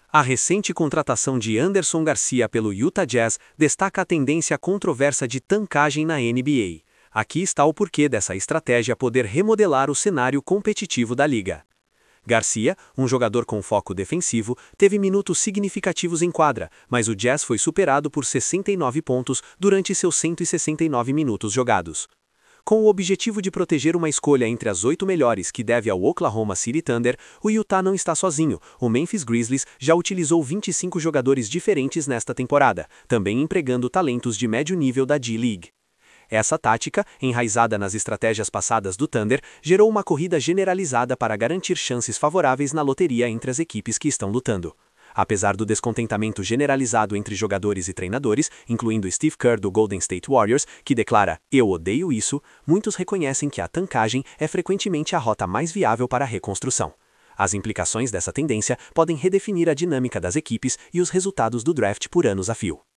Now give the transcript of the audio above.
A recente contratação de Anderson Garcia pelo Utah Jazz destaca a tendência controversa de tancagem na NBA. Aqui está o porquê dessa estratégia poder remodelar o cenário competitivo da liga. Garcia, um jogador com foco defensivo, teve minutos significativos em quadra, mas o Jazz foi superado por 69 pontos durante seus 169 minutos jogados. Com o objetivo de proteger uma escolha entre as 8 melhores que deve ao Oklahoma City Thunder, o Utah não está sozinho. O Memphis Grizzlies já utilizou 25 jogadores diferentes nesta temporada, também empregando talentos de médio nível da G-League. Essa tática, enraizada nas estratégias passadas do Thunder, gerou uma corrida generalizada para garantir chances favoráveis na loteria entre as equipes que estão lutando. Apesar do descontentamento generalizado entre jogadores e treinadores, incluindo Steve Kerr do Golden State Warriors, que declara "Eu odeio isso", muitos reconhecem que a tancagem é frequentemente a rota mais viável para a reconstrução. As implicações dessa tendência podem redefinir a dinâmica das equipes e os resultados do draft por anos a fio.